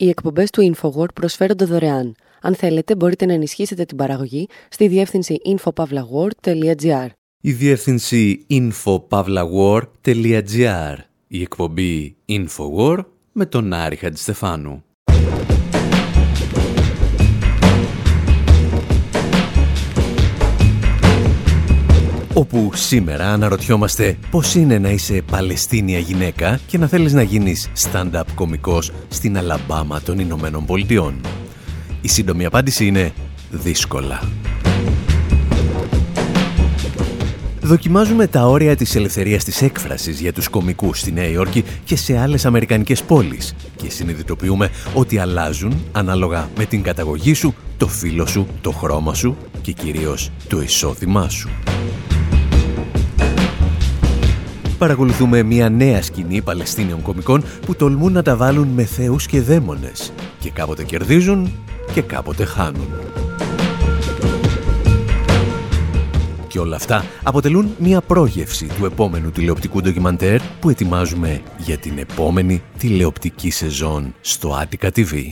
Οι εκπομπές του InfoWord προσφέρονται δωρεάν. Αν θέλετε, μπορείτε να ενισχύσετε την παραγωγή στη διεύθυνση infopavlagor.gr. Η διεύθυνση infopavlagor.gr. Η εκπομπή InfoWord με τον Άρη Χατζηστεφάνου. Όπου σήμερα αναρωτιόμαστε πώς είναι να είσαι Παλαιστίνια γυναίκα και να θέλεις να γίνεις stand-up κωμικός στην Αλαμπάμα των Ηνωμένων Πολιτειών. Η σύντομη απάντηση είναι δύσκολα. Δοκιμάζουμε τα όρια της ελευθερίας της έκφρασης για τους κωμικούς στη Νέα Υόρκη και σε άλλες αμερικανικές πόλεις και συνειδητοποιούμε ότι αλλάζουν ανάλογα με την καταγωγή σου, το φύλο σου, το χρώμα σου και κυρίως το εισόδημά σου. Παρακολουθούμε μια νέα σκηνή Παλαιστίνιων κωμικών που τολμούν να τα βάλουν με θεούς και δαίμονες και κάποτε κερδίζουν και κάποτε χάνουν. Και όλα αυτά αποτελούν μια πρόγευση του επόμενου τηλεοπτικού ντοκιμαντέρ που ετοιμάζουμε για την επόμενη τηλεοπτική σεζόν στο Attica TV.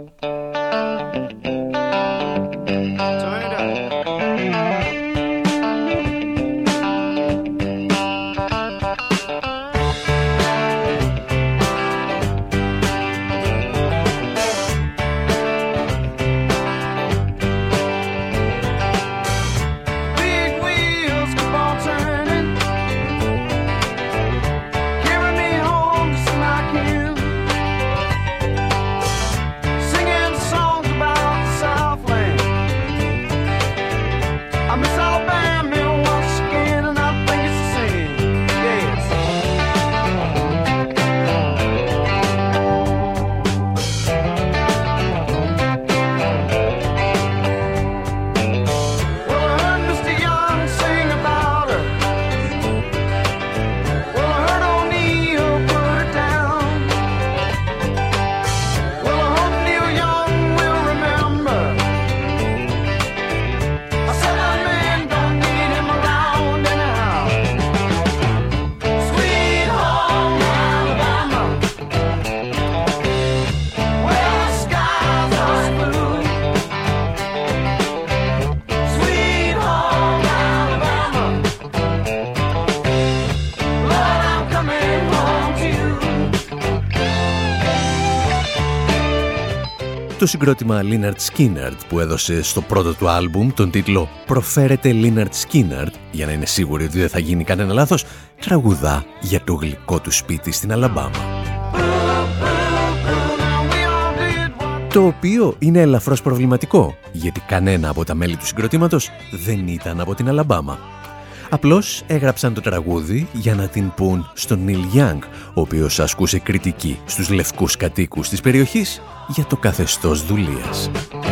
Το συγκρότημα Lynyrd Skynyrd που έδωσε στο πρώτο του άλμπουμ τον τίτλο «Προφέρεται Lynyrd Skynyrd» για να είναι σίγουροι ότι δεν θα γίνει κανένα λάθος, τραγουδά για το γλυκό του σπίτι στην Αλαμπάμα. Το οποίο είναι ελαφρώς προβληματικό, γιατί κανένα από τα μέλη του συγκροτήματος δεν ήταν από την Αλαμπάμα. Απλώς έγραψαν το τραγούδι για να την πουν στον Νίλ Γιάνγκ, ο οποίος ασκούσε κριτική στους λευκούς κατοίκους της περιοχής για το καθεστώς δουλείας.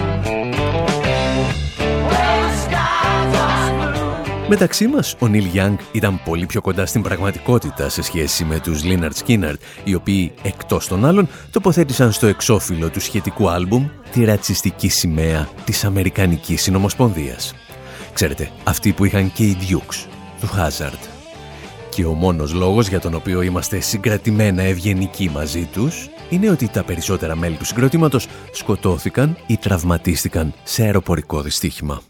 Μεταξύ μας, ο Νίλ Γιάνγκ ήταν πολύ πιο κοντά στην πραγματικότητα σε σχέση με τους Lynyrd Skynyrd, οι οποίοι, εκτός των άλλων, τοποθέτησαν στο εξώφυλλο του σχετικού άλμπουμ τη ρατσιστική σημαία της Αμερικανικής Συνομοσπονδίας. Ξέρετε, αυτοί που είχαν και οι Dukes του Hazard. Και ο μόνος λόγος για τον οποίο είμαστε συγκρατημένα ευγενικοί μαζί τους είναι ότι τα περισσότερα μέλη του συγκροτήματος σκοτώθηκαν ή τραυματίστηκαν σε αεροπορικό δυστύχημα.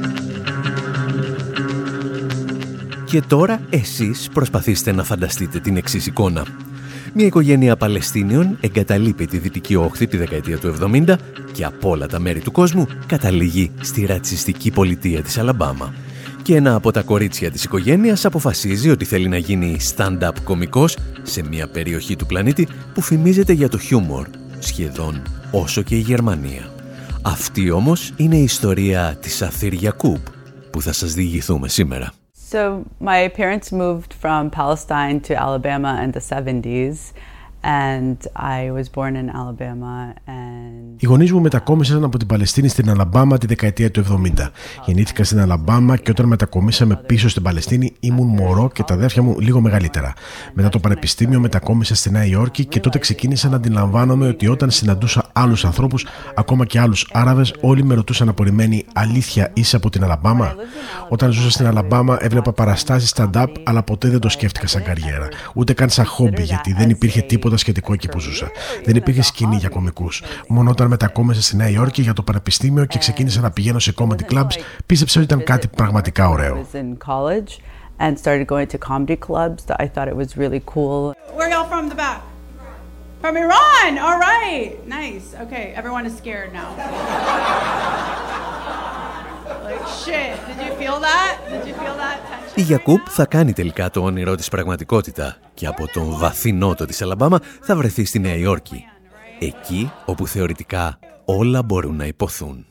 Και τώρα εσείς προσπαθήστε να φανταστείτε την εξής εικόνα. Μια οικογένεια Παλαιστίνιων εγκαταλείπει τη Δυτική Όχθη τη δεκαετία του 70 και από όλα τα μέρη του κόσμου καταλήγει στη ρατσιστική πολιτεία της Αλαμπάμα. Και ένα από τα κορίτσια της οικογένειας αποφασίζει ότι θέλει να γίνει stand-up κωμικός σε μια περιοχή του πλανήτη που φημίζεται για το χιούμορ, σχεδόν όσο και η Γερμανία. Αυτή όμως είναι η ιστορία της Αθήρ Γιακούμπ που θα σας διηγηθούμε σήμερα. So my parents moved from Palestine to Alabama in the 70s and I was born in Alabama and Οι γονείς μου μετακόμισαν από την Παλαιστίνη στην Αλαμπάμα τη δεκαετία του 70. Γεννήθηκα στην Αλαμπάμα και όταν μετακομίσαμε πίσω στην Παλαιστίνη ήμουν μωρό και τα αδέρφια μου λίγο μεγαλύτερα. Μετά το πανεπιστήμιο μετακόμισα στη Νέα Υόρκη και τότε ξεκίνησα να αντιλαμβάνομαι ότι όταν συναντούσα άλλους ανθρώπους, ακόμα και άλλους Άραβες, όλοι με ρωτούσαν απορριμμένοι, αλήθεια είσαι από την Αλαμπάμα? Όταν ζούσα στην Αλαμπάμα έβλεπα παραστάσεις stand-up, αλλά ποτέ δεν το σκέφτηκα σαν καριέρα. Ούτε καν σαν χόμπι, γιατί δεν υπήρχε τίποτα σχετικό εκεί που ζούσα. Δεν υπήρχε σκηνή για κωμικούς. Μόνο όταν μετακόμισα στη Νέα Υόρκη για το πανεπιστήμιο και ξεκίνησα να πηγαίνω σε comedy clubs, πίστεψα ότι ήταν κάτι πραγματικά ωραίο. And started going to comedy clubs. I thought it was really cool. Where are y'all from the back? From Iran. All right. Nice. Okay. Everyone is scared now. Like shit. Did you feel that? Did you feel that tension? Η Γιακούπ θα κάνει τελικά το όνειρό της πραγματικότητα και από τον βαθύ νότο της Αλαμπάμα θα βρεθεί στη Νέα Υόρκη. Εκεί όπου θεωρητικά όλα μπορούν να υποθούν.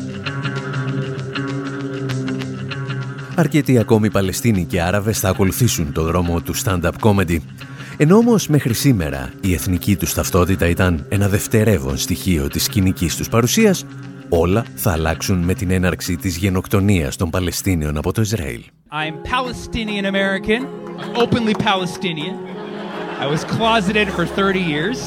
Αρκετοί ακόμη Παλαιστίνοι και Άραβες θα ακολουθήσουν το δρόμο του stand-up comedy. Ενώ όμως μέχρι σήμερα η εθνική τους ταυτότητα ήταν ένα δευτερεύον στοιχείο της σκηνικής τους παρουσίας, όλα θα αλλάξουν με την έναρξη της γενοκτονίας των Παλαιστίνιων από το Ισραήλ. I'm Palestinian American, openly Palestinian. I was closeted for 30 years.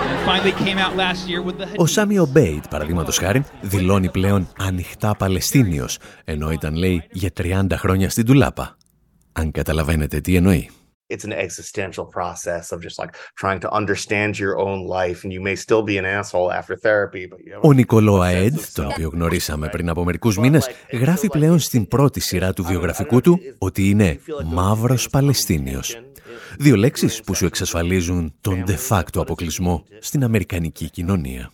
Ο Σάμι Ομπέιτ, παραδείγματος χάριν, δηλώνει πλέον ανοιχτά Παλαιστίνιος, ενώ ήταν, λέει, για 30 χρόνια στην ντουλάπα. Αν καταλαβαίνετε τι εννοεί. It's an existential process of just like trying to understand your own life and you may still be an asshole after therapy. Ο Νικολό Αέντ, τον οποίο γνωρίσαμε πριν από μερικούς μήνες, γράφει πλέον στην πρώτη σειρά του βιογραφικού του ότι είναι μαύρος Παλαιστίνιος. Δύο λέξεις που σου εξασφαλίζουν τον de facto αποκλεισμό στην αμερικανική κοινωνία.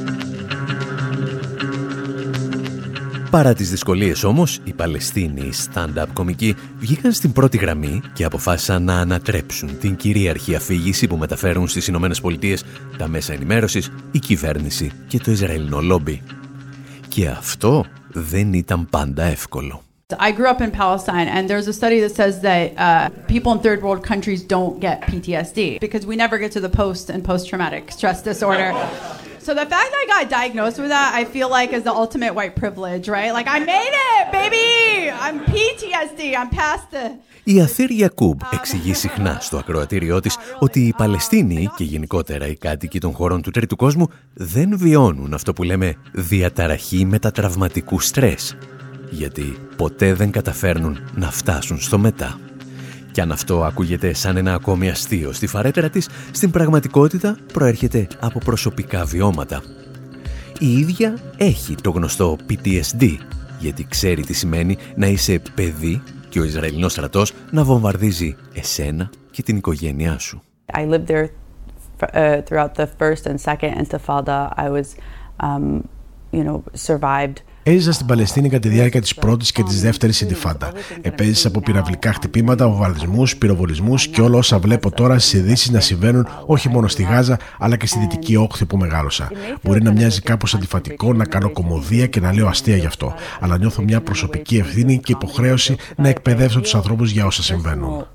Παρά τις δυσκολίες όμως, οι Παλαιστίνοι stand-up κομικοί βγήκαν στην πρώτη γραμμή και αποφάσισαν να ανατρέψουν την κυρίαρχη αφήγηση που μεταφέρουν στις Ηνωμένες Πολιτείες τα μέσα ενημέρωσης, η κυβέρνηση και το Ισραηλινό λόμπι. Και αυτό δεν ήταν πάντα εύκολο. I grew up in Palestine, and there's a study that says that people in third world countries don't get PTSD because we never get to the post and post-traumatic stress disorder. So the fact that I got diagnosed with that, I feel like is the ultimate white privilege, right? Like I made it, baby! I'm PTSD, I'm past the... Η Αθήρ Γιακούμπ εξηγεί συχνά στο ακροατήριό της ότι οι Παλαιστίνοι και γενικότερα οι κάτοικοι των χωρών του τρίτου κόσμου δεν βιώνουν αυτό που λέμε διαταραχή μετατραυματικού στρες, γιατί ποτέ δεν καταφέρνουν να φτάσουν στο μετά. Και αν αυτό ακούγεται σαν ένα ακόμη αστείο στη φαρέτρα της, στην πραγματικότητα προέρχεται από προσωπικά βιώματα. Η ίδια έχει το γνωστό PTSD, γιατί ξέρει τι σημαίνει να είσαι παιδί και ο Ισραηλινός στρατός να βομβαρδίζει εσένα και την οικογένειά σου. I lived there throughout the first and second Intifada. I was, survived. Έζησα στην Παλαιστίνη κατά τη διάρκεια της πρώτης και της δεύτερης Ιντιφάντα. Επέζησα από πυραυλικά χτυπήματα, βομβαρδισμούς, πυροβολισμούς και όλα όσα βλέπω τώρα στις ειδήσεις να συμβαίνουν όχι μόνο στη Γάζα, αλλά και στη Δυτική Όχθη που μεγάλωσα. Μπορεί να μοιάζει κάπως αντιφατικό να κάνω κωμωδία και να λέω αστεία γι' αυτό, αλλά νιώθω μια προσωπική ευθύνη και υποχρέωση να εκπαιδεύσω τους ανθρώπους για όσα συμβαίνουν.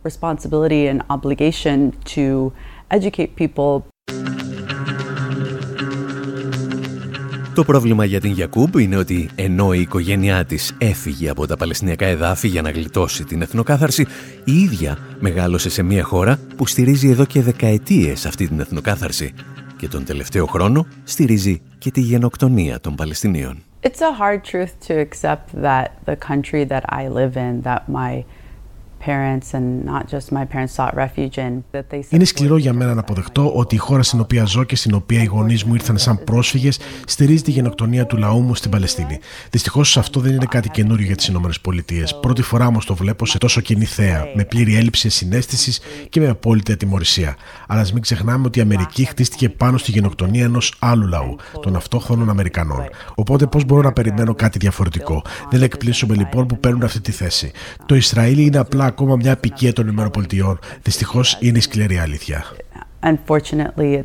Το πρόβλημα για την Γιακούμπ είναι ότι ενώ η οικογένειά της έφυγε από τα Παλαιστινιακά εδάφη για να γλιτώσει την εθνοκάθαρση, η ίδια μεγάλωσε σε μια χώρα που στηρίζει εδώ και δεκαετίες αυτή την εθνοκάθαρση και τον τελευταίο χρόνο στηρίζει και τη γενοκτονία των Παλαιστινίων. It's a hard truth to accept that the country that I live in, that my parents and not just my parents sought refuge in, that they... Είναι σκληρό για μένα να αποδεχτώ ότι η χώρα στην οποία ζω και στην οποία οι γονείς μου ήρθαν σαν πρόσφυγες στηρίζει τη γενοκτονία του λαού μου στην Παλαιστίνη. Δυστυχώς αυτό δεν είναι κάτι καινούριο για τις Ηνωμένες Πολιτείες. Πρώτη φορά όμως το βλέπω σε τόσο κοινή θέα, με πλήρη έλλειψη συναίσθησης και με απόλυτη ατιμωρησία. Αλλά ας μην ξεχνάμε ότι η Αμερική χτίστηκε πάνω στη γενοκτονία ενός άλλου λαού, των αυτόχθονων Αμερικανών. Οπότε πώς μπορώ να περιμένω κάτι διαφορετικό? Δεν εκπλήσωμαι λοιπόν που παίρνουν αυτή τη θέση. Το Ισραήλ είναι απλά ακόμα μια αποικία των ΗΠΑ. Δυστυχώς είναι η σκληρή αλήθεια. Unfortunately,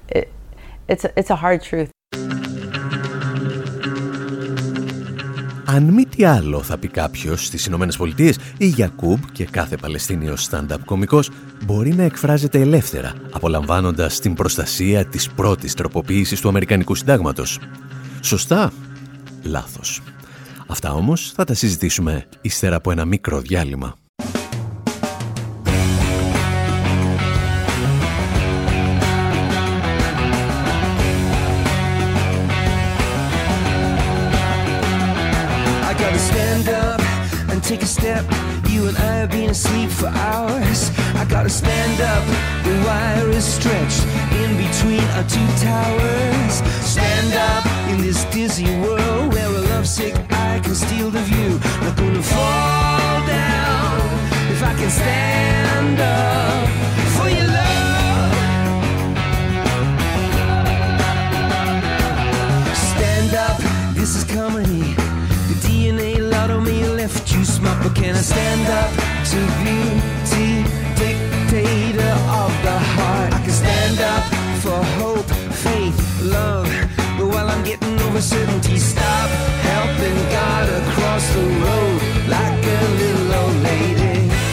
it's a hard truth. Αν μη τι άλλο θα πει κάποιος στις Ηνωμένες Πολιτείες, η Γιακούμπ και κάθε Παλαιστίνιος stand-up κωμικός μπορεί να εκφράζεται ελεύθερα, απολαμβάνοντας την προστασία της πρώτης τροποποίησης του Αμερικανικού Συντάγματος. Σωστά? Λάθος. Αυτά όμως θα τα συζητήσουμε ύστερα από ένα μικρό διάλειμμα. Take a step, you and I have been asleep for hours. I gotta stand up, the wire is stretched in between our two towers. Stand up in this dizzy world where a lovesick eye can steal the view. Not gonna fall down if I can stand up for your love. Stand up, this is comedy. The DNA lot of me left you smart, but can I stand up to beauty, dictator of the heart? I can stand up for hope, faith, love, but while I'm getting over certainty, stop helping God across the road like a little old lady.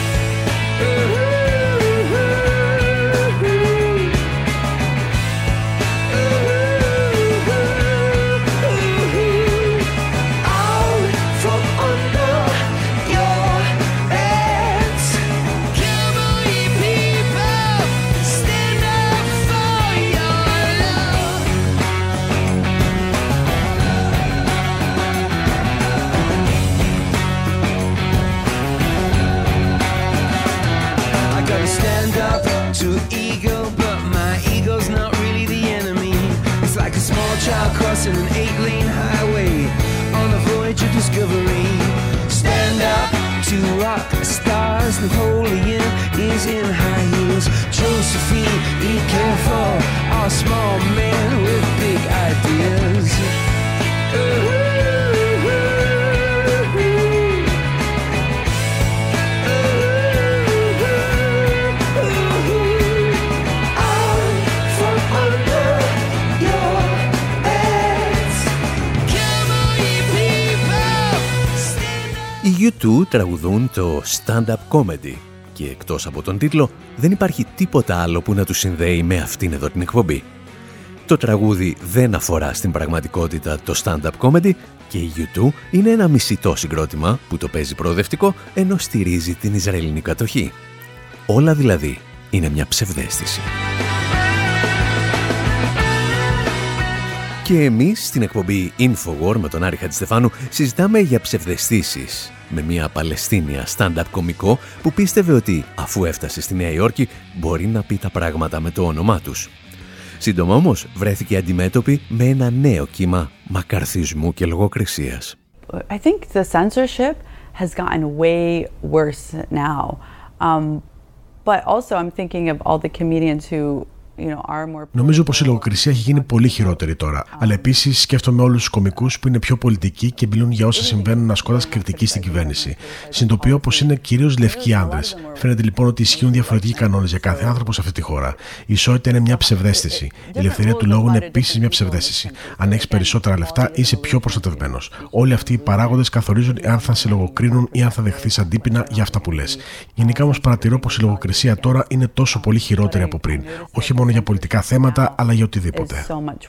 Crossing an 8-lane highway on a voyage of discovery. Stand up to rock stars. Napoleon is in high heels. Josephine, be careful. Our small man with big ideas. Οι U2 τραγουδούν το stand-up comedy και εκτός από τον τίτλο δεν υπάρχει τίποτα άλλο που να τους συνδέει με αυτήν εδώ την εκπομπή. Το τραγούδι δεν αφορά στην πραγματικότητα το stand-up comedy και η U2 είναι ένα μισητό συγκρότημα που το παίζει προοδευτικό ενώ στηρίζει την Ισραηλινή κατοχή. Όλα δηλαδή είναι μια ψευδαίσθηση. Και εμείς στην εκπομπή Infowar με τον Άρη Χατζηστεφάνου συζητάμε για ψευδαισθήσεις με μια Παλαιστίνια stand-up κωμικό που πίστευε ότι αφού έφτασε στη Νέα Υόρκη μπορεί να πει τα πράγματα με το όνομά τους. Σύντομα όμως βρέθηκε αντιμέτωπη με ένα νέο κύμα μακαρθισμού και λογοκρισίας. I think the censorship has gotten way worse now. But also I'm thinking of all the comedians who Νομίζω πως η λογοκρισία έχει γίνει πολύ χειρότερη τώρα. Αλλά επίσης σκέφτομαι όλους τους κωμικούς που είναι πιο πολιτικοί και μιλούν για όσα συμβαίνουν ασκώντας κριτική στην κυβέρνηση. Συνειδητοποιώ πως είναι κυρίως λευκοί άνδρες. Φαίνεται λοιπόν ότι ισχύουν διαφορετικοί κανόνες για κάθε άνθρωπο σε αυτή τη χώρα. Η ισότητα είναι μια ψευδαίσθηση. Η ελευθερία του λόγου είναι επίσης μια ψευδαίσθηση. Αν έχεις περισσότερα λεφτά, είσαι πιο προστατευμένος. Όλοι αυτοί οι παράγοντες καθορίζουν αν θα σε λογοκρίνουν ή αν θα δεχθείς αντίπεινα για αυτά που λες. Γενικά όμως παρατηρώ πως η λογοκρισία τώρα είναι τόσο πολύ χειρότερη από πριν. Όχι μόνο για πολιτικά θέματα, αλλά για οτιδήποτε.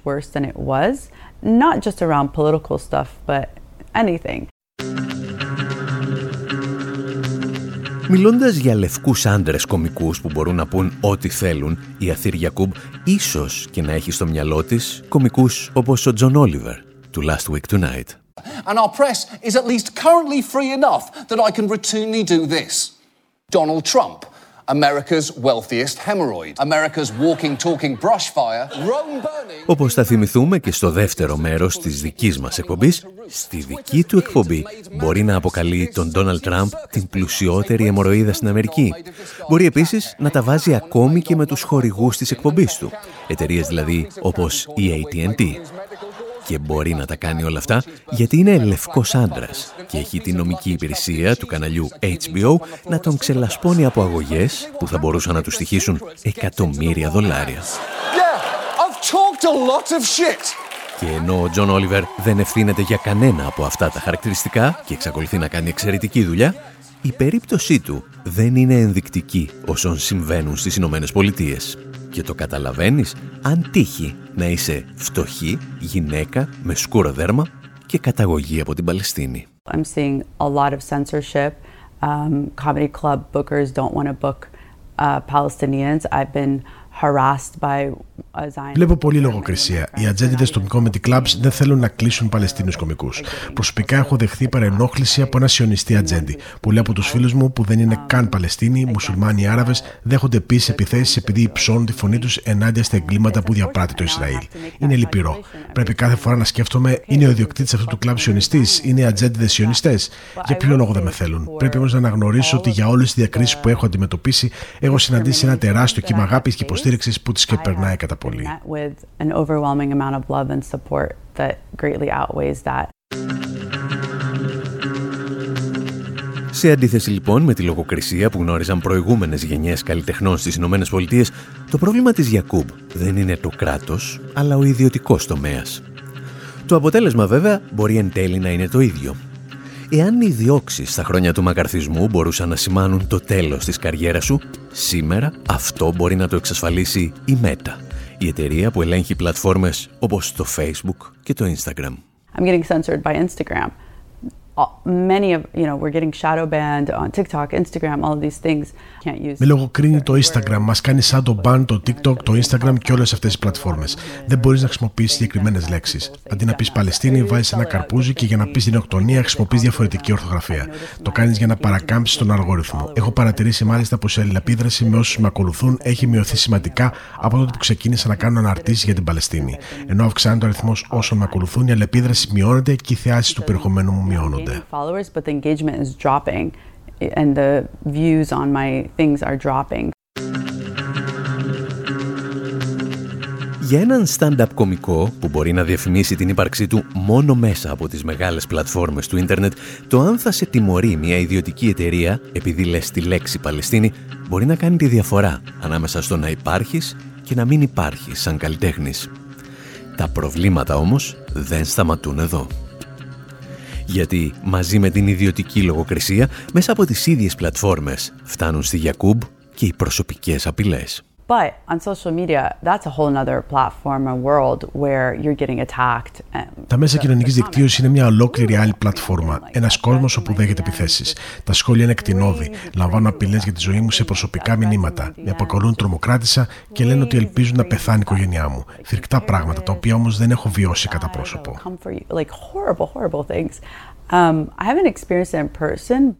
Μιλώντας για λευκούς άντρες κωμικούς που μπορούν να πούν ό,τι θέλουν, η Αθήρ Γιακούμπ ίσως και να έχει στο μυαλό της κωμικούς όπως ο Τζον Όλιβερ του Last Week Tonight. And our press is at least currently free enough that I can routinely do this. Donald Trump, America's wealthiest hemorrhoid. America's walking, talking brush fire. Rome burning. Όπως θα θυμηθούμε και στο δεύτερο μέρος της δικής μας εκπομπής, στη δική του εκπομπή μπορεί να αποκαλεί τον Ντόναλντ Τραμπ την πλουσιότερη αιμορροίδα στην Αμερική. Μπορεί επίσης να τα βάζει ακόμη και με τους χορηγούς της εκπομπής του, εταιρείες δηλαδή όπως η AT&T. Και μπορεί να τα κάνει όλα αυτά γιατί είναι λευκός άντρας και έχει την νομική υπηρεσία του καναλιού HBO να τον ξελασπώνει από αγωγές που θα μπορούσαν να του στοιχήσουν $1.000.000. Και ενώ ο Τζον Όλιβερ δεν ευθύνεται για κανένα από αυτά τα χαρακτηριστικά και εξακολουθεί να κάνει εξαιρετική δουλειά, η περίπτωσή του δεν είναι ενδεικτική όσων συμβαίνουν στις Ηνωμένες Πολιτείες. Και το καταλαβαίνεις αν τύχει να είσαι φτωχή, γυναίκα, με σκούρο δέρμα και καταγωγή από την Παλαιστίνη. I'm seeing a lot of censorship. Comedy club bookers don't want to book Palestinians. I've been harassed by Βλέπω πολλή λογοκρισία. Οι ατζέντιδες των comedy clubs δεν θέλουν να κλείσουν Παλαιστίνιους κωμικούς. Προσωπικά έχω δεχθεί παρενόχληση από ένα σιωνιστή ατζέντη. Πολλοί από τους φίλους μου που δεν είναι καν Παλαιστίνοι, μουσουλμάνοι ή Άραβες, δέχονται επίσης επιθέσεις επειδή υψώνουν τη φωνή τους ενάντια στα εγκλήματα που διαπράττει το Ισραήλ. Είναι λυπηρό. Πρέπει κάθε φορά να σκέφτομαι, είναι ο ιδιοκτήτης αυτού του κλαμπ σιωνιστής, είναι οι ατζέντιδες σιωνιστές. Για ποιο λόγο δεν με θέλουν? Πρέπει όμως να αναγνωρίσω ότι για όλες τις διακρίσεις που έχω αντιμετωπίσει, έχω συναντήσει ένα τεράστιο κύμα αγάπης και υποστήριξης που τις ξεπερνάει κατά πολύ. Σε αντίθεση λοιπόν με τη λογοκρισία που γνώριζαν προηγούμενες γενιές καλλιτεχνών στις Ηνωμένες Πολιτείες, το πρόβλημα της Γιακούμπ δεν είναι το κράτος, αλλά ο ιδιωτικός τομέας. Το αποτέλεσμα βέβαια μπορεί εν τέλει να είναι το ίδιο. Εάν οι διώξεις στα χρόνια του μακαρθισμού μπορούσαν να σημάνουν το τέλος της καριέρας σου, σήμερα αυτό μπορεί να το εξασφαλίσει η Meta, η εταιρεία που ελέγχει πλατφόρμες όπως το Facebook και το Instagram. I'm getting censored by Instagram. Many of, we're getting shadow banned on TikTok, Instagram, all of these things. Can't use. Με λογοκρίνει το Instagram, μας κάνει shadow ban το TikTok, το Instagram και όλες αυτές τις πλατφόρμες. Δεν μπορείς να χρησιμοποιήσεις συγκεκριμένες λέξεις. Αντί να πεις Παλαιστίνη, βάζεις ένα καρπούζι και για να πεις γενοκτονία χρησιμοποιείς διαφορετική ορθογραφία. Το κάνεις για να παρακάμψεις τον αλγόριθμο. Έχω παρατηρήσει μάλιστα πως η αλληλεπίδραση με όσους με ακολουθούν έχει μειωθεί σημαντικά από τότε που ξεκίνησα να κάνω αναρτήσεις για την Παλαιστίνη. Ενώ αυξάνεται ο αριθμός όσων με ακολουθούν, η αλληλεπίδραση μειώνεται και οι θεάσεις του περιεχομένου μου μειώνονται. Followers, but the engagement is dropping and the views on my things are dropping. Για έναν stand-up κωμικό που μπορεί να διαφημίσει την ύπαρξή του μόνο μέσα από τις μεγάλες πλατφόρμες του ίντερνετ, το αν θα σε τιμωρεί μια ιδιωτική εταιρεία επειδή λες τη λέξη Παλαιστίνη μπορεί να κάνει τη διαφορά ανάμεσα στο να υπάρχεις και να μην υπάρχεις σαν καλλιτέχνης. Τα προβλήματα όμως δεν σταματούν εδώ. Γιατί μαζί με την ιδιωτική λογοκρισία, μέσα από τις ίδιες πλατφόρμες φτάνουν στη Γιακούμπ και οι προσωπικές απειλές. But on social media, that's a whole other platform, a world where you're getting attacked. Τα μέσα κοινωνικής δικτύωσης είναι μια ολόκληρη άλλη πλατφόρμα. Ένας κόσμος όπου δέχεται επιθέσεις. Τα σχόλια είναι κτηνώδη. Λαμβάνω απειλές για τη ζωή μου σε προσωπικά μηνύματα. Με αποκαλούν τρομοκράτησα και λένε ότι ελπίζουν να πεθάνει η οικογένειά μου. Φρικτά πράγματα, τα οποία όμως δεν έχω βιώσει κατά πρόσωπο. I haven't experienced it in person.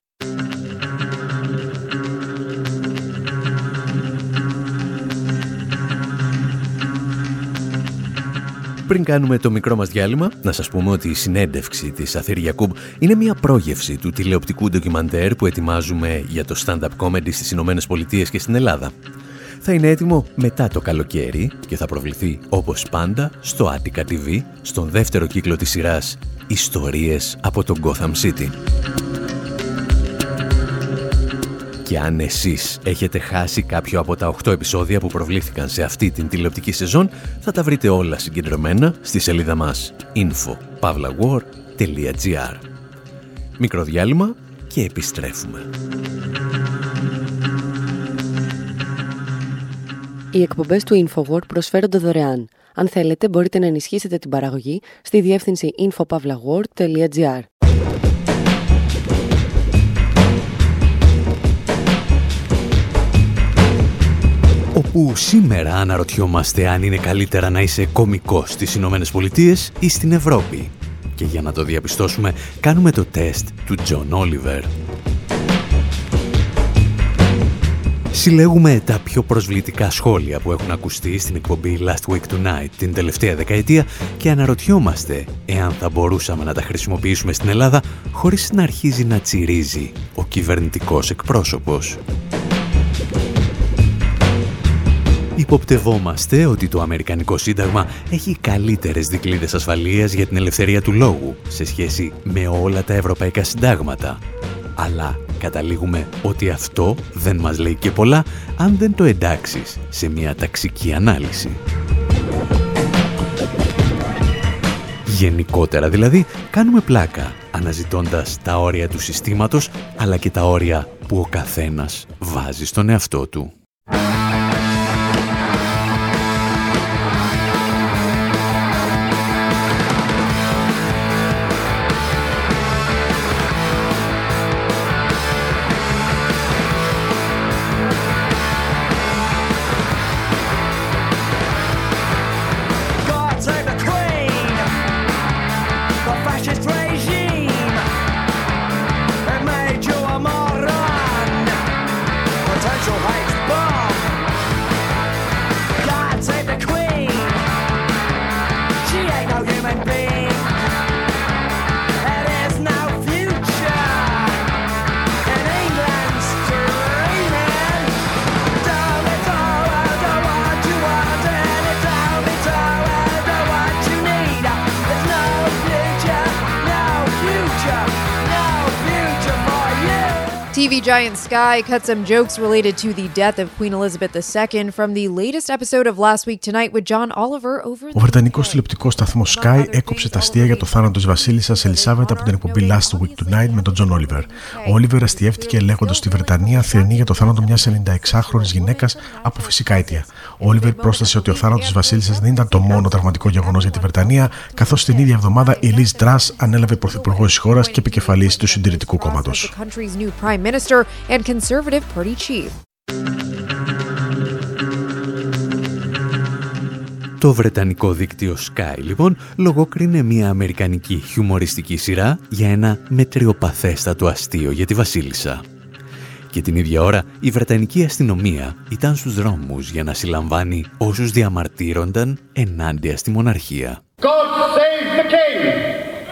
Πριν κάνουμε το μικρό μας διάλειμμα, να σας πούμε ότι η συνέντευξη της Αθήρ Γιακούμπ είναι μια πρόγευση του τηλεοπτικού ντοκιμαντέρ που ετοιμάζουμε για το stand-up comedy στις Ηνωμένες Πολιτείες και στην Ελλάδα. Θα είναι έτοιμο μετά το καλοκαίρι και θα προβληθεί όπως πάντα στο Attica TV, στον δεύτερο κύκλο της σειράς «Ιστορίες από το Gotham City». Και αν εσείς έχετε χάσει κάποιο από τα 8 επεισόδια που προβλήθηκαν σε αυτή την τηλεοπτική σεζόν, θα τα βρείτε όλα συγκεντρωμένα στη σελίδα μας info.pavlawar.gr. Μικρό διάλειμμα και επιστρέφουμε. Οι εκπομπές του InfoWord προσφέρονται δωρεάν. Αν θέλετε, μπορείτε να ενισχύσετε την παραγωγή στη διεύθυνση info.pavlawar.gr. Όπου σήμερα αναρωτιόμαστε αν είναι καλύτερα να είσαι κωμικός στις Ηνωμένες Πολιτείες ή στην Ευρώπη. Και για να το διαπιστώσουμε, κάνουμε το τεστ του Τζον Όλιβερ. Συλλέγουμε τα πιο προσβλητικά σχόλια που έχουν ακουστεί στην εκπομπή Last Week Tonight την τελευταία δεκαετία και αναρωτιόμαστε εάν θα μπορούσαμε να τα χρησιμοποιήσουμε στην Ελλάδα χωρίς να αρχίζει να τσιρίζει ο κυβερνητικός εκπρόσωπος. Υποπτευόμαστε ότι το Αμερικανικό Σύνταγμα έχει καλύτερες δικλείδες ασφαλείας για την ελευθερία του λόγου σε σχέση με όλα τα ευρωπαϊκά συντάγματα. Αλλά καταλήγουμε ότι αυτό δεν μας λέει και πολλά αν δεν το εντάξεις σε μια ταξική ανάλυση. Γενικότερα δηλαδή, κάνουμε πλάκα, αναζητώντας τα όρια του συστήματος, αλλά και τα όρια που ο καθένας βάζει στον εαυτό του. TV giant Sky cut some jokes related to the death of Queen Elizabeth II from the latest episode of Last Week Tonight with John Oliver over the... Ο βρετανικός τηλεοπτικός σταθμός Sky έκοψε τα αστεία για το θάνατο της βασίλισσας Ελισάβετ από την εκπομπή Last Week Tonight με τον John Oliver. Ο Oliver αστιεύτηκε λέγοντας ότι η Βρετανία θρηνεί για το θάνατο μιας 96χρονης γυναίκας από φυσικά αίτια. Ο Oliver πρόσθεσε ότι ο θάνατος της βασίλισσας δεν ήταν το μόνο τραυματικό γεγονός για τη Βρετανία, καθώς την ίδια εβδομάδα η Liz Truss ανέλαβε πρωθυπουργός της χώρας και επικεφαλής του Συντηρητικού Κόμματος. And Conservative Party chief. Το βρετανικό δίκτυο Sky, λοιπόν, λογοκρίνε μια αμερικανική χιουμοριστική σειρά για ένα μετριοπαθέστατο αστείο για τη βασίλισσα. Και την ίδια ώρα η βρετανική αστυνομία ήταν στους δρόμους για να συλλαμβάνει όσους διαμαρτύρονταν ενάντια στη μοναρχία. God save the King!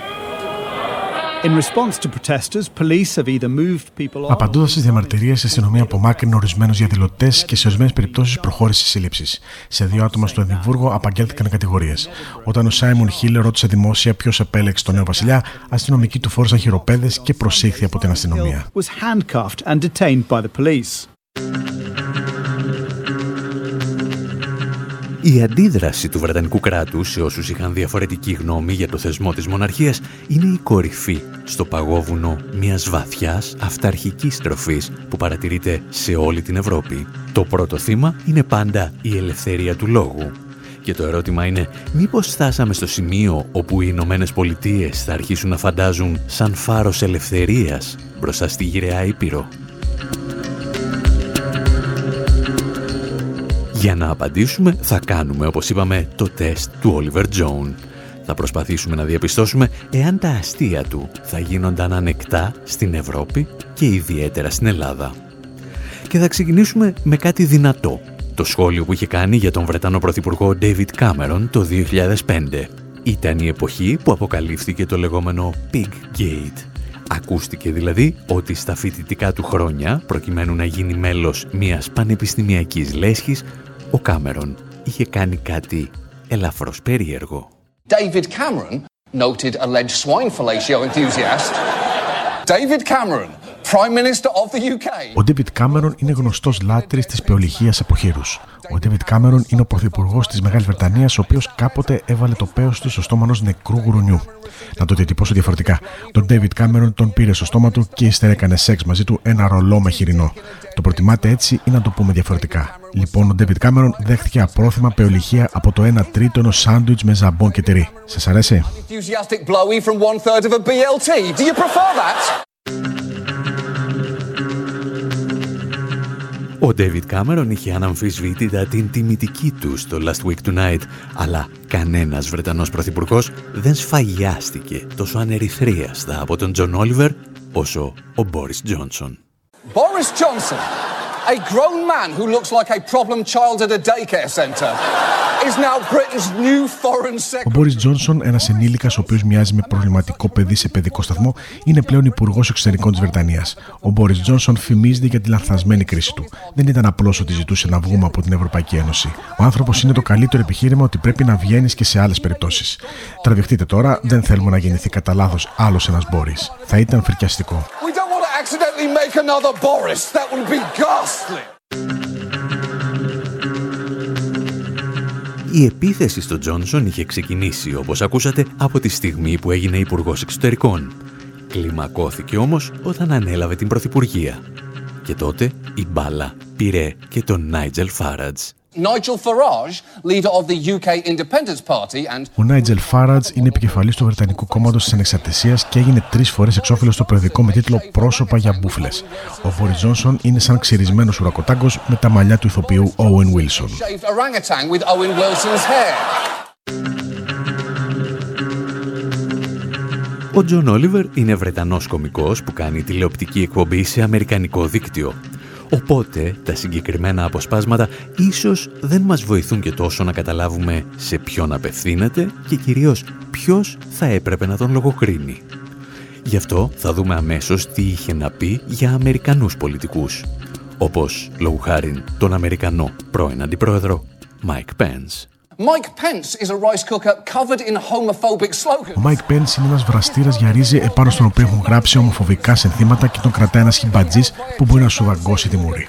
In response to protesters, police have either moved people... Απαντώντας στις διαμαρτυρίες, η αστυνομία απομάκρυνε ορισμένους διαδηλωτές και σε ορισμένες περιπτώσεις προχώρησε σύλληψης. Σε 2 άτομα στο Εδιμβούργο απαγγέλθηκαν κατηγορίες. Όταν ο Σάιμον Χίλ ρώτησε δημόσια ποιος επέλεξε τον νέο βασιλιά, αστυνομικοί του φόρησαν χειροπέδες και προσήχθη από την αστυνομία. Η αντίδραση του βρετανικού κράτους σε όσους είχαν διαφορετική γνώμη για το θεσμό της μοναρχίας είναι η κορυφή στο παγόβουνο μιας βαθιάς αυταρχικής στροφής που παρατηρείται σε όλη την Ευρώπη. Το πρώτο θύμα είναι πάντα η ελευθερία του λόγου. Και το ερώτημα είναι, μήπως φτάσαμε στο σημείο όπου οι Ηνωμένες Πολιτείες θα αρχίσουν να φαντάζουν σαν φάρος ελευθερίας μπροστά στη γυραιά Ήπειρο? Για να απαντήσουμε θα κάνουμε, όπως είπαμε, το τεστ του Oliver Jones. Θα προσπαθήσουμε να διαπιστώσουμε εάν τα αστεία του θα γίνονταν ανεκτά στην Ευρώπη και ιδιαίτερα στην Ελλάδα. Και θα ξεκινήσουμε με κάτι δυνατό. Το σχόλιο που είχε κάνει για τον Βρετανό Πρωθυπουργό David Cameron το 2005. Ήταν η εποχή που αποκαλύφθηκε το λεγόμενο Piggate. Ακούστηκε δηλαδή ότι στα φοιτητικά του χρόνια, προκειμένου να γίνει μέλος μιας πανεπιστημιακής λέσχης, ο Κάμερον είχε κάνει κάτι ελαφρώς περίεργο. David Cameron, noted alleged swine fellatio enthusiast. David Cameron, Prime Minister of the UK. Ο David Cameron είναι γνωστός λάτρης της πεολυχίας από χείρους. Ο David Cameron είναι ο πρωθυπουργός της Μεγάλης Βρετανίας, ο οποίος κάποτε έβαλε το πέος του στο στόμα ενός νεκρού γουρουνιού. Να το διατυπώσω διαφορετικά. Τον David Cameron τον πήρε στο στόμα του και ύστερα έκανε σεξ μαζί του ένα ρολό με χοιρινό. Το προτιμάτε έτσι ή να το πούμε διαφορετικά? Λοιπόν, ο David Cameron δέχτηκε απρόθυμα πεολυχία από το 1/3 ενός σάντουιτς με ζαμπόν και τυρί. Σας αρέσει? Ο David Cameron είχε αναμφισβήτητα την τιμητική του στο Last Week Tonight, αλλά κανένας Βρετανός πρωθυπουργός δεν σφαγιάστηκε τόσο ανερυθρίαστα από τον John Oliver όσο ο Boris Johnson. Boris Johnson, a grown man who looks like a problem child at a daycare center, is now Britain's new foreign secretary. Ο Boris Johnson, ένας ενήλικας ο οποίος μοιάζει με προβληματικό παιδί σε παιδικό σταθμό, είναι πλέον υπουργός εξωτερικών της Βρετανίας. Ο Boris Johnson φημίζεται για τη λανθασμένη κρίση του. Δεν ήταν απλώς ότι ζητούσε να βγούμε από την Ευρωπαϊκή Ένωση. Ο άνθρωπος είναι το καλύτερο επιχείρημα ότι πρέπει να βγαίνεις και σε άλλες περιπτώσεις. Τραβηχτείτε τώρα, δεν θέλουμε να γεννηθεί κατά λάθος άλλος ένας Boris. Θα ήταν φρικιαστικό. Η επίθεση στο Τζόνσον είχε ξεκινήσει, όπως ακούσατε, από τη στιγμή που έγινε υπουργός εξωτερικών. Κλιμακώθηκε όμως όταν ανέλαβε την πρωθυπουργία. Και τότε η μπάλα πήρε και τον Νάιτζελ Φάραντζ. Nigel Farage, leader of the UK Independence Party and... Ο Νάιτζελ Φάραντζ είναι επικεφαλής του Βρετανικού Κόμματος της Ανεξαρτησίας και έγινε 3 φορές εξώφυλλος στο περιοδικό με τίτλο «Πρόσωπα για μπούφλες». Ο Μπόρις Τζόνσον είναι σαν ξυρισμένος ουρακοτάγκος με τα μαλλιά του ηθοποιού Owen Wilson. Ο Τζον Όλιβερ είναι Βρετανός κωμικός που κάνει τηλεοπτική εκπομπή σε αμερικανικό δίκτυο. Οπότε τα συγκεκριμένα αποσπάσματα ίσως δεν μας βοηθούν και τόσο να καταλάβουμε σε ποιον απευθύνεται και κυρίως ποιος θα έπρεπε να τον λογοκρίνει. Γι' αυτό θα δούμε αμέσως τι είχε να πει για Αμερικανούς πολιτικούς, όπως λόγου χάριν τον Αμερικανό πρώην αντιπρόεδρο Mike Pence. Mike Pence is a rice cooker covered in homophobic slogans. Ο Mike Pence είναι ένας βραστήρας για ρύζι επάνω στον οποίο έχουν γράψει ομοφοβικά συνθήματα και τον κρατάει ένας χιμπατζής που μπορεί να σου δαγκώσει τη μούρη.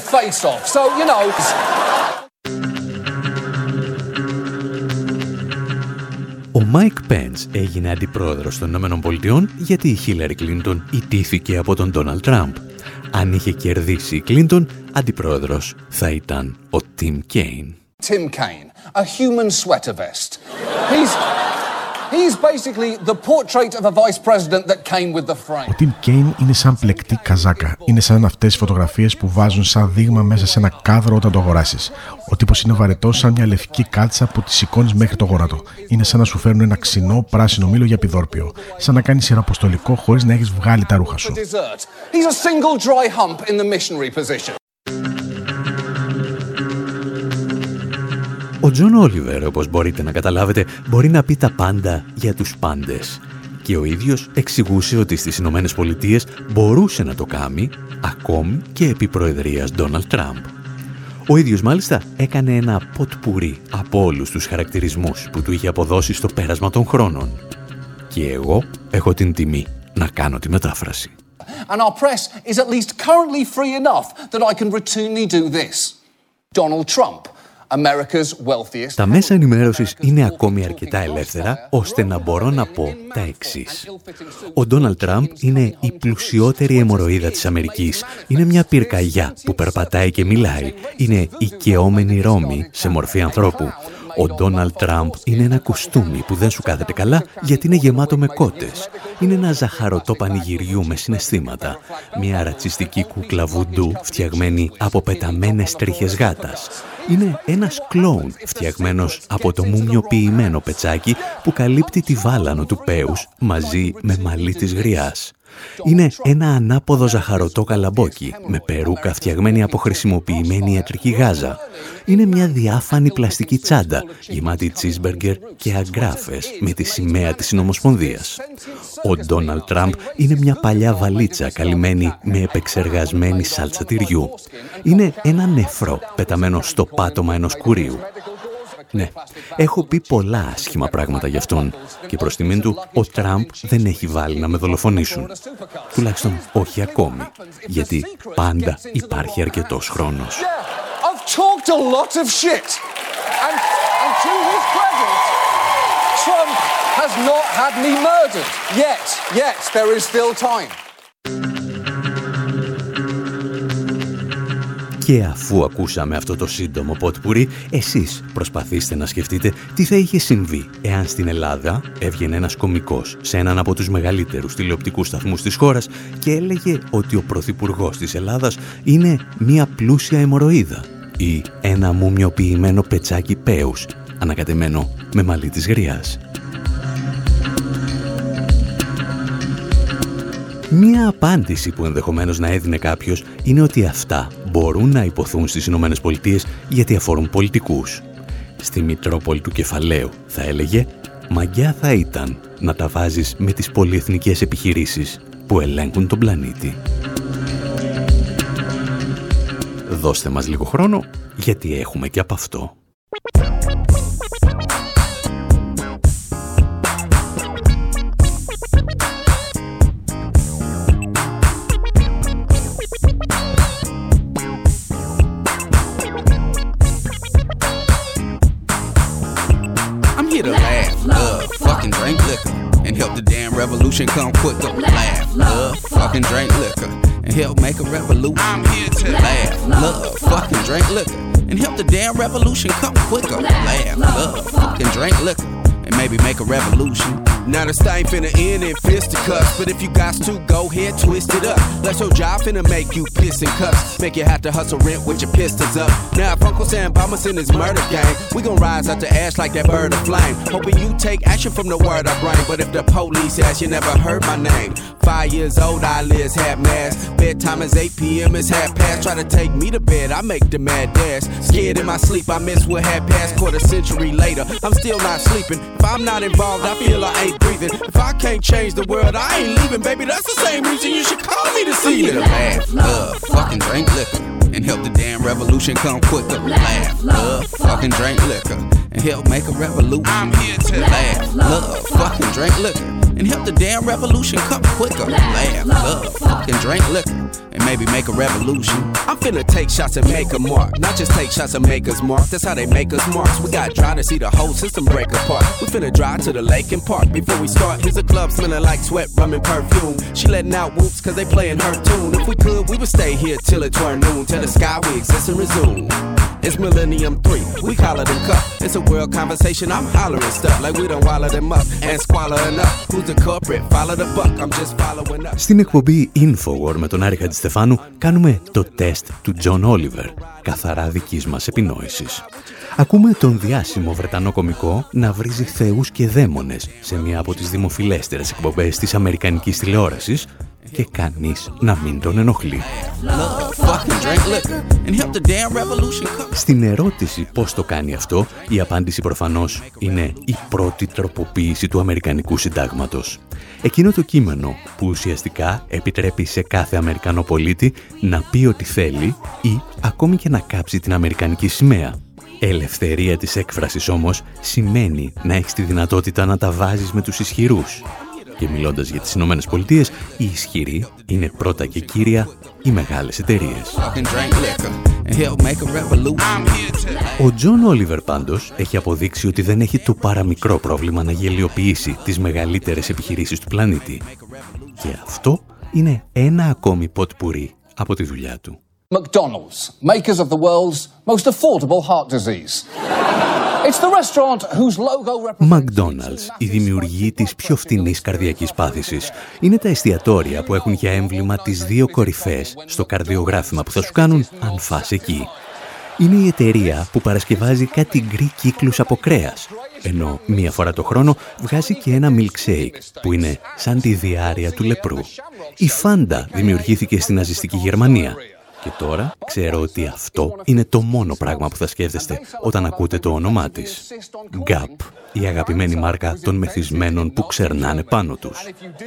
Ο Mike Pence έγινε αντιπρόεδρος των ΗΠΑ γιατί η Hillary Clinton ιτήθηκε από τον Donald Trump. Αν είχε κερδίσει η Clinton, αντιπρόεδρος θα ήταν ο Tim Kaine. Tim Kaine, a human sweater vest. He's basically the portrait of a vice president that came with the frame. Ο Tim Kaine είναι σαν πλεκτή καζάκα. Είναι σαν αυτές οι φωτογραφίες που βάζουν σαν δείγμα μέσα σε ένα κάδρο όταν το αγοράσεις. Ο τύπος είναι βαρετός σαν μια λευκή κάλτσα που τη σηκώνεις μέχρι το γόνατο. Είναι σαν να σου φέρνουν ένα ξινό πράσινο μήλο για επιδόρπιο. Σαν να κάνεις ιεραποστολικό χωρίς να έχεις βγάλει τα ρούχα σου. He's a single dry hump in the missionary position. Ο Τζον Όλιβερ, όπως μπορείτε να καταλάβετε, μπορεί να πει τα πάντα για τους πάντες. Και ο ίδιος εξηγούσε ότι στις Ηνωμένες Πολιτείες μπορούσε να το κάνει, ακόμη και επί προεδρίας Ντόναλντ Τραμπ. Ο ίδιος μάλιστα έκανε ένα ποτπουρί από όλους τους χαρακτηρισμούς που του είχε αποδώσει στο πέρασμα των χρόνων. Και εγώ έχω την τιμή να κάνω τη μετάφραση. And our press is at least currently free enough that I can routinely do this. Donald Trump. Τα μέσα ενημέρωσης είναι ακόμη αρκετά ελεύθερα, ώστε να μπορώ να πω τα εξής. Ο Ντόναλντ Τραμπ είναι η πλουσιότερη αιμορροίδα της Αμερικής. Είναι μια πυρκαγιά που περπατάει και μιλάει. Είναι οικαιόμενη Ρώμη σε μορφή ανθρώπου. Ο Ντόναλντ Τραμπ είναι ένα κουστούμι που δεν σου κάθεται καλά γιατί είναι γεμάτο με κότες. Είναι ένα ζαχαρωτό πανηγυριού με συναισθήματα. Μια ρατσιστική κούκλα βουντού φτιαγμένη από πεταμένες τρίχες γάτας. Είναι ένας κλόουν φτιαγμένος από το μουμιοποιημένο πετσάκι που καλύπτει τη βάλανο του πέους μαζί με μαλλί της γριάς. Είναι ένα ανάποδο ζαχαρωτό καλαμπόκι με περούκα φτιαγμένη από χρησιμοποιημένη ιατρική γάζα. Είναι μια διάφανη πλαστική τσάντα γεμάτη τσίσμπεργκερ και αγκράφες με τη σημαία της Συνομοσπονδίας. Ο Ντόναλντ Τραμπ είναι μια παλιά βαλίτσα καλυμμένη με επεξεργασμένη σάλτσα τυριού. Είναι ένα νεφρό πεταμένο στο πάτωμα ενός κουρίου. Ναι, έχω πει πολλά άσχημα πράγματα για αυτόν και προς τιμήν του ο Τραμπ δεν έχει βάλει να με δολοφονήσουν. Τουλάχιστον όχι ακόμη, γιατί πάντα υπάρχει αρκετός χρόνος. Και αφού ακούσαμε αυτό το σύντομο ποτπουρί, εσείς προσπαθήστε να σκεφτείτε τι θα είχε συμβεί εάν στην Ελλάδα έβγαινε ένας κωμικός σε έναν από τους μεγαλύτερους τηλεοπτικούς σταθμούς της χώρας και έλεγε ότι ο πρωθυπουργός της Ελλάδας είναι μια πλούσια αιμορροίδα ή ένα μουμιοποιημένο πετσάκι πέους ανακατεμένο με μαλλί της γριάς. Μία απάντηση που ενδεχομένως να έδινε κάποιος είναι ότι αυτά μπορούν να υποθούν στις Ηνωμένες Πολιτείες γιατί αφορούν πολιτικούς. Στη Μητρόπολη του Κεφαλαίου θα έλεγε «Μαγκιά θα ήταν να τα βάζεις με τις πολυεθνικές επιχειρήσεις που ελέγχουν τον πλανήτη». Δώστε μας λίγο χρόνο γιατί έχουμε και από αυτό. love, fucking drink liquor, and help the damn revolution come quicker. Laugh, love, fucking drink liquor, and help make a revolution. I'm here to laugh, love, fucking drink liquor, and help the damn revolution come quicker. Laugh, love, fucking drink liquor, and maybe make a revolution. Now this thing finna end in fisticuffs, but if you got to, go ahead, twist it up. Let your job finna make you piss and cuffs, make you have to hustle rent with your pistols up. Now if Uncle Sam Bama's in his murder game, we gon' rise out the ash like that bird of flame, hoping you take action from the word I bring. But if the police ask, you never heard my name. 5 years old, eyelids half mask, bedtime is 8 p.m. it's half past. Try to take me to bed, I make the mad dash. Scared in my sleep, I miss what had passed. Quarter century later, I'm still not sleeping. If I'm not involved, I feel I ain't breathing. If I can't change the world, I ain't leaving, baby. That's the same reason you should call me this evening. Laugh, love, fucking drink liquor, and help the damn revolution come quicker. Laugh, love, fucking drink liquor, and help make a revolution. I'm here to laugh, love, fucking drink liquor, and help the damn revolution come quicker. Laugh, love, fucking drink liquor, and maybe make a revolution. I'm finna take shots and make a mark, not just take shots and make us mark. That's how they make us marks. We got dry to see the whole system break apart. We finna drive to the lake and park. Before we start, here's a club smelling like sweat, rum and perfume. She letting out whoops cause they playing her tune. If we could, we would stay here till it turned noon. Tell the sky we exist and resume. It's Millennium 3, we call it them cup. It's a world conversation, I'm hollering stuff like we done wallow them up and squalor enough. Who's the culprit? Follow the buck, I'm just following up. Στην εκπομπή Infowar με τον Άρη Χατζηστεφάνου κάνουμε το τεστ του John Oliver, καθαρά δικής μας επινόησης. Ακούμε τον διάσημο Βρετανό κωμικό να βρίζει θεούς και δαίμονες σε μία από τις δημοφιλέστερες εκπομπές της αμερικανικής τηλεόρασης και κανείς να μην τον ενοχλεί. Στην ερώτηση πώς το κάνει αυτό, η απάντηση προφανώς είναι η πρώτη τροποποίηση του Αμερικανικού Συντάγματος. Εκείνο το κείμενο που ουσιαστικά επιτρέπει σε κάθε Αμερικανό πολίτη να πει ό,τι θέλει ή ακόμη και να κάψει την Αμερικανική σημαία. Ελευθερία της έκφρασης όμως σημαίνει να έχεις τη δυνατότητα να τα βάζεις με τους ισχυρούς. Και μιλώντας για τις Ηνωμένες Πολιτείες, οι ισχυροί είναι πρώτα και κύρια οι μεγάλες εταιρείες. Ο Τζον Όλιβερ πάντως έχει αποδείξει ότι δεν έχει το παραμικρό πρόβλημα να γελιοποιήσει τις μεγαλύτερες επιχειρήσεις του πλανήτη. Και αυτό είναι ένα ακόμη ποτπουρί από τη δουλειά του. McDonald's, makers of the world's most affordable heart disease. It's the restaurant whose logo McDonald's, η δημιουργή της πιο φτηνής καρδιακής πάθησης. Είναι τα εστιατόρια που έχουν για έμβλημα τις δύο κορυφές στο καρδιογράφημα που θα σου κάνουν αν φας εκεί. Είναι η εταιρεία που παρασκευάζει κάτι γκρι κύκλους από κρέας, ενώ μία φορά το χρόνο βγάζει και ένα milkshake που είναι σαν τη διάρρεια του λεπρού. Η Fanta δημιουργήθηκε στην ναζιστική Γερμανία. Και τώρα ξέρω ότι αυτό είναι το μόνο πράγμα που θα σκέφτεστε όταν ακούτε το όνομά της. Gap, η αγαπημένη μάρκα των μεθυσμένων που ξερνάνε πάνω τους.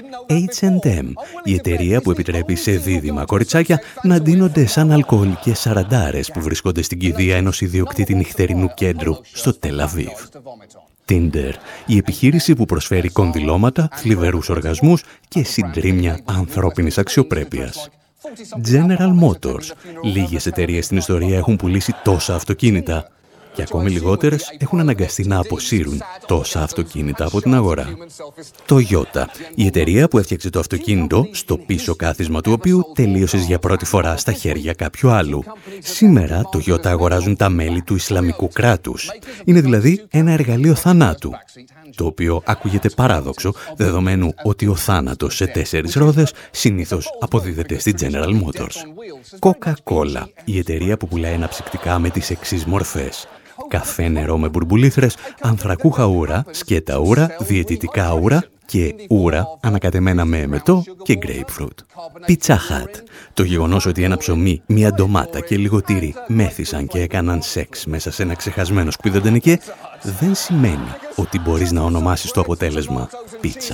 H&M, η εταιρεία που επιτρέπει σε δίδυμα κοριτσάκια να ντύνονται σαν αλκοολικές σαραντάρες που βρίσκονται στην κηδεία ενός ιδιοκτήτη νυχτερινού κέντρου στο Τελ Αβίβ. Tinder, η επιχείρηση που προσφέρει κονδυλώματα, θλιβερούς οργασμούς και συντρίμμια ανθρώπινης αξιοπρέπειας. General Motors. Λίγες εταιρείες στην ιστορία έχουν πουλήσει τόσα αυτοκίνητα και ακόμη λιγότερες έχουν αναγκαστεί να αποσύρουν τόσα αυτοκίνητα από την αγορά. Toyota, η εταιρεία που έφτιαξε το αυτοκίνητο στο πίσω κάθισμα του οποίου τελείωσε για πρώτη φορά στα χέρια κάποιου άλλου. Σήμερα Toyota αγοράζουν τα μέλη του Ισλαμικού κράτους. Είναι δηλαδή ένα εργαλείο θανάτου, το οποίο ακούγεται παράδοξο, δεδομένου ότι ο θάνατος σε 4 ρόδες συνήθως αποδίδεται στη General Motors. Coca-Cola, η εταιρεία που πουλάει αναψυκτικά με τις εξής μορφές. Καφέ νερό με μπουρμπουλήθρες, ανθρακούχα ούρα, σκέτα ούρα, διαιτητικά ούρα και ούρα ανακατεμένα με εμετό και grapefruit. Pizza Hut. Το γεγονός ότι ένα ψωμί, μια ντομάτα και λίγο τύρι μέθησαν και έκαναν σεξ μέσα σε ένα ξεχασμένο σκουιδοντενεκέ δεν σημαίνει ότι μπορείς να ονομάσεις το αποτέλεσμα πίτσα.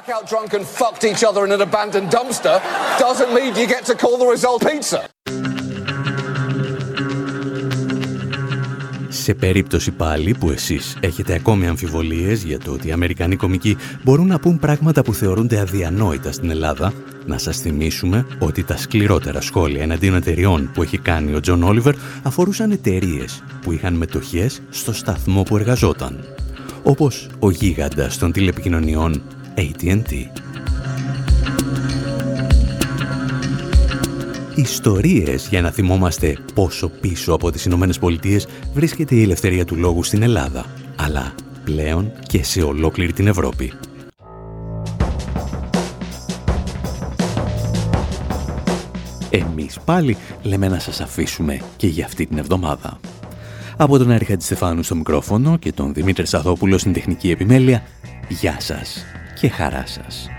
Σε περίπτωση πάλι που εσείς έχετε ακόμη αμφιβολίες για το ότι οι Αμερικανοί κομικοί μπορούν να πούν πράγματα που θεωρούνται αδιανόητα στην Ελλάδα, να σας θυμίσουμε ότι τα σκληρότερα σχόλια εναντίον εταιριών που έχει κάνει ο Τζον Όλιβερ αφορούσαν εταιρείες που είχαν μετοχές στο σταθμό που εργαζόταν. όπως ο γίγαντας των τηλεπικοινωνιών AT&T. Ιστορίες για να θυμόμαστε πόσο πίσω από τις Ηνωμένες Πολιτείες βρίσκεται η ελευθερία του λόγου στην Ελλάδα, αλλά πλέον και σε ολόκληρη την Ευρώπη. Εμείς πάλι λέμε να σας αφήσουμε και για αυτή την εβδομάδα. Από τον Άρη Χατζηστεφάνου στο μικρόφωνο και τον Δημήτρη Σαθόπουλο στην τεχνική επιμέλεια, γεια σας και χαρά σας.